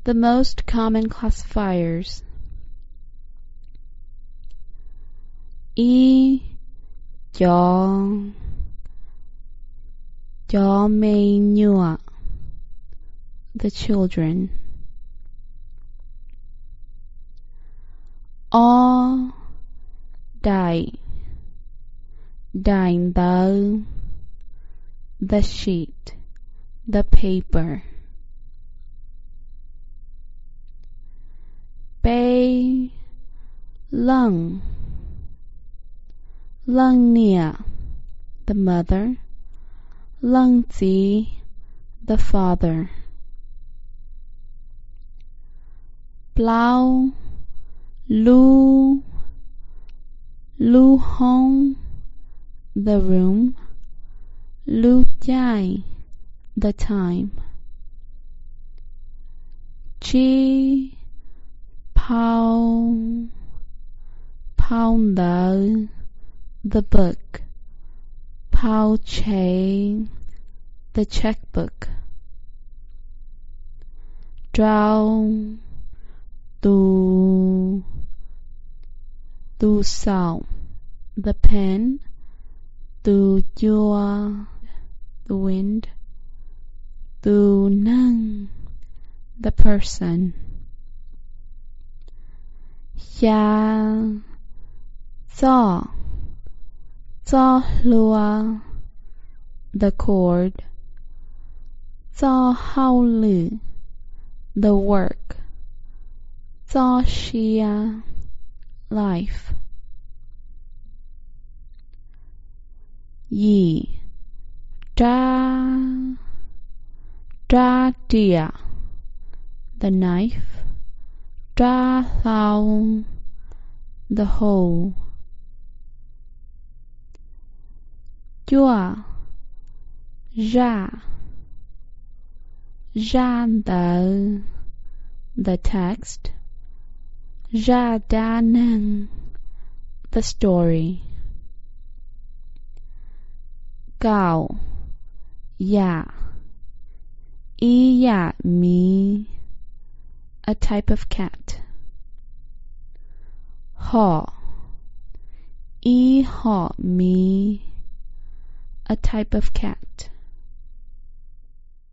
The most common classifiers: y, yo, me, nhua, the children. O, dai, the sheet, the paper. Bay, lung, nia, the mother. Lung zi, the father. Blau, lu hong, the room. Lu jai, the time. Chi, pound the book. Pao che, the checkbook. Drow, du sao, the pen. Du jua, the wind. Du nang, the person. Ya, za lua, the cord. Za hao lu, the work. Za shia, life. Yi, da dia, the knife. Da thou, the hole. Jua, the text. Da nang, the story. Gao, ya. Ya, me, a type of cat. Ha, me, a type of cat.